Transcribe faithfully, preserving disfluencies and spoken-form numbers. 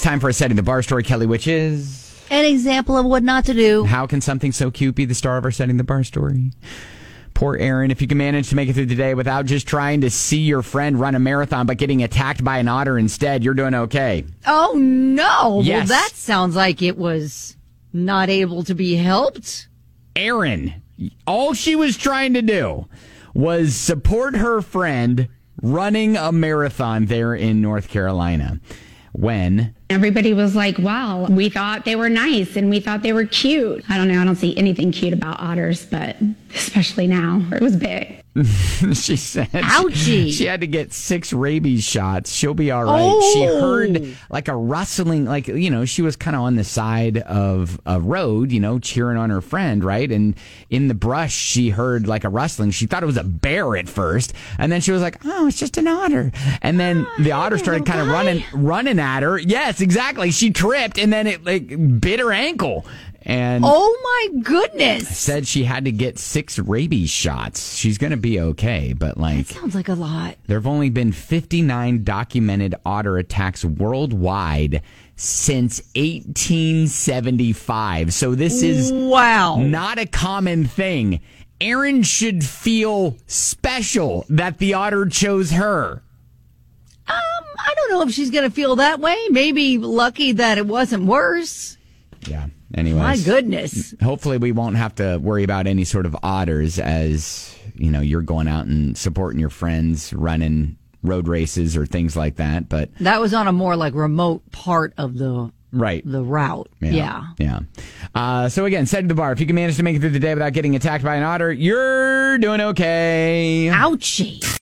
time for a Setting the Bar story, Kelly, which is an example of what not to do. How can something so cute be the star of our Setting the Bar story? Poor Aaron. If you can manage to make it through the day without just trying to see your friend run a marathon but getting attacked by an otter instead, you're doing okay. Oh, no. Yes. Well, that sounds like it was not able to be helped. Aaron, all she was trying to do was support her friend running a marathon there in North Carolina when everybody was like, wow, we thought they were nice and we thought they were cute. I don't know. I don't see anything cute about otters, but especially now, it was big. She said Ouchie. She, she had to get six rabies shots. She'll be all right. Oh. She heard like a rustling, like, you know, she was kind of on the side of a road, you know, cheering on her friend, right? And in the brush, she heard like a rustling. She thought it was a bear at first. And then she was like, oh, it's just an otter. And then the otter started kind of running, running at her. Yes, exactly. She tripped and then it like bit her ankle. And oh my goodness! Said she had to get six rabies shots. She's going to be okay, but like that sounds like a lot. There have only been fifty-nine documented otter attacks worldwide since eighteen seventy-five. So this is wow, not a common thing. Aaron should feel special that the otter chose her. Um, I don't know if she's going to feel that way. Maybe lucky that it wasn't worse. Yeah. Anyways, my goodness. Hopefully we won't have to worry about any sort of otters as, you know, you're going out and supporting your friends, running road races or things like that. But that was on a more like remote part of the right the route. Yeah. Yeah. yeah. Uh, so again, Setting the Bar. If you can manage to make it through the day without getting attacked by an otter, you're doing okay. Ouchie.